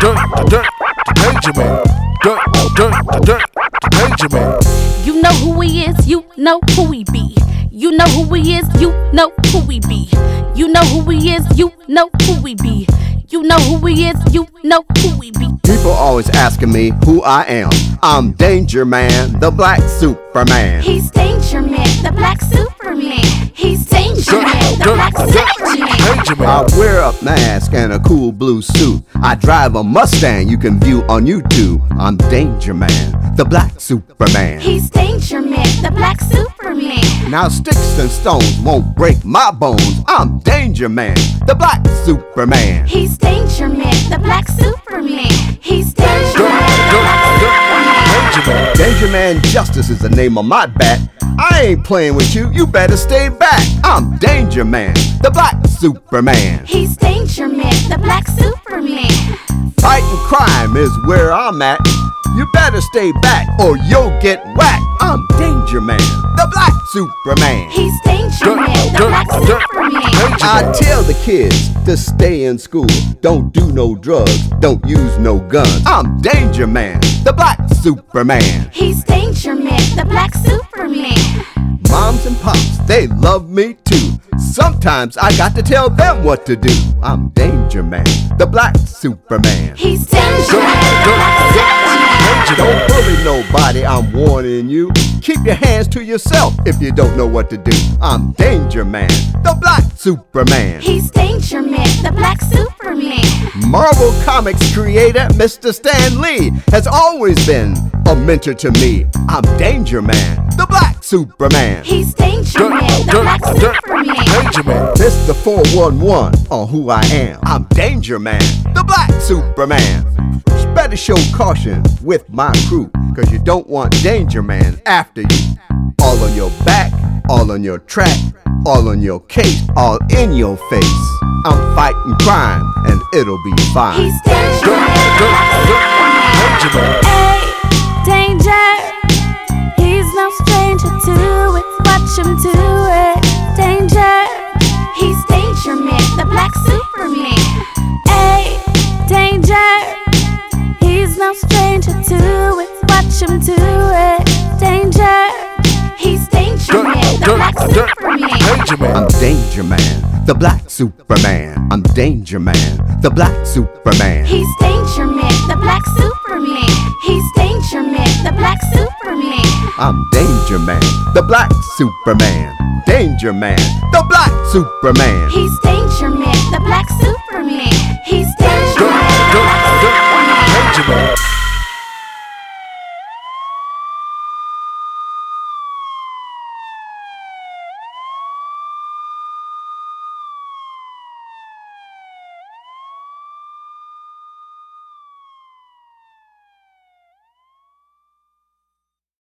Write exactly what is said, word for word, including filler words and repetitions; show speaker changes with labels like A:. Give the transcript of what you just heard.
A: dirt, the Danger Man. Dirt, dirt, the dirt, the Danger Man.
B: You know who he is, you know who he be. You know who he is, you know who he be. You know who he is, you know who he be. You know who he is, you know who he be.
C: People always asking me who I am. I'm Danger Man, the Black Superman.
B: He's Danger Man, the Black Superman. He's Danger Man, the Black Superman.
C: I wear a mask and a cool blue suit. I drive a Mustang you can view on YouTube. I'm Danger Man, the Black Superman.
B: He's Danger Man, the Black Superman.
C: Now sticks and stones won't break my bones. I'm Danger Man, the Black Superman.
B: He's Danger Man, the Black Superman. He's Danger Man, the Black Superman.
C: Danger Man Justice is the name of my bat. I ain't playing with you, you better stay back. I'm Danger Man, the Black Superman.
B: He's Danger Man, the Black Superman.
C: Fighting crime is where I'm at. You better stay back or you'll get whacked. I'm Danger Man, the Black Superman.
B: He's Danger Man, the Black Superman.
C: I tell the kids to stay in school. Don't do no drugs, don't use no guns. I'm Danger Man, the Black Superman.
B: He's Danger Man, the Black Superman.
C: Moms and pops, they love me too. Sometimes I got to tell them what to do. I'm Danger Man, the Black Superman.
B: He's Danger Man, the Black Superman.
C: Don't bully nobody, I'm warning you. Keep your hands to yourself if you don't know what to do. I'm Danger Man, the Black Superman.
B: He's Danger Man, the Black Superman.
C: Marvel Comics creator Mister Stan Lee has always been a mentor to me. I'm Danger Man, the Black Superman.
B: He's Danger Man, the Black Superman.
C: This the four one one on who I am. I'm Danger Man, the Black Superman. Better show caution with my crew, cause you don't want Danger Man after you. All on your back, all on your track, all on your case, all in your face. I'm fighting crime and it'll be fine.
B: He's Danger Man, the Black Superman. Hey, Danger, he's no stranger to it. Watch him do it. Danger, he's Danger Man, the Black Superman. Hey, Danger, he's no stranger to it. Watch him do it. Danger, he's Danger Man, the Black Superman.
C: I'm Danger Man, the Black Superman. I'm Danger Man, the Black Superman.
B: He's Danger Man, the Black Superman. He's Danger Man, the Black Superman.
C: I'm Danger Man, the Black Superman. Danger Man, the Black Superman.
B: He's Danger Man, the Black Superman.